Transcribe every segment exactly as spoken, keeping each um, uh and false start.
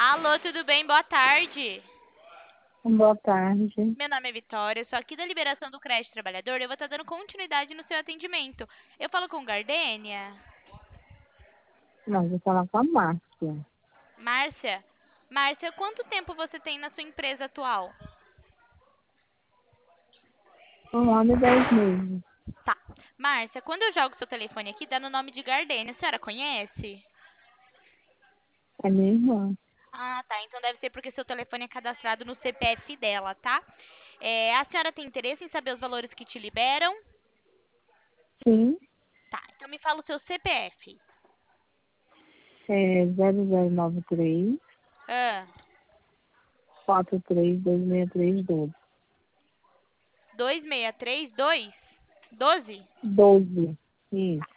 Alô, tudo bem? Boa tarde. Boa tarde. Meu nome é Vitória, eu sou aqui da Liberação do Crédito Trabalhador. Eu vou estar dando continuidade no seu atendimento. Eu falo com Gardênia? Não, vou falar com a Márcia. Márcia? Márcia, quanto tempo você tem na sua empresa atual? Um ano e dez meses. Tá. Márcia, quando eu jogo seu telefone aqui, dá no nome de Gardênia. A senhora conhece? É minha irmã. Ah, tá. Então deve ser porque seu telefone é cadastrado no C P F dela, tá? É, a senhora tem interesse em saber os valores que te liberam? Sim, Tá. Então me fala o seu C P F. é zero zero nove três, Ah, quatro três dois seis três doze. dois seis três dois? doze? doze. Isso,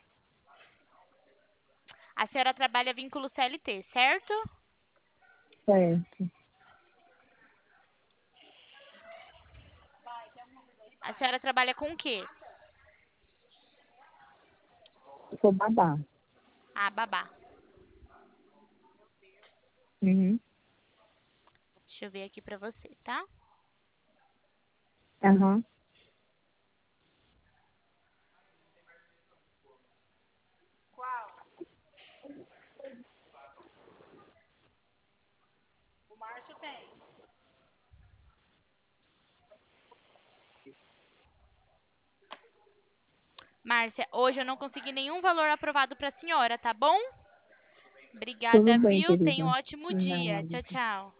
A senhora trabalha vínculo C L T, certo? certo. A senhora trabalha com o quê? Sou babá. Ah, babá. Uhum. Deixa eu ver aqui pra você, tá? Aham. Márcia, hoje eu não consegui nenhum valor aprovado pra senhora, tá bom? Tudo Obrigada, bem, viu? Tenha um querida. ótimo dia. Nada. Tchau, tchau.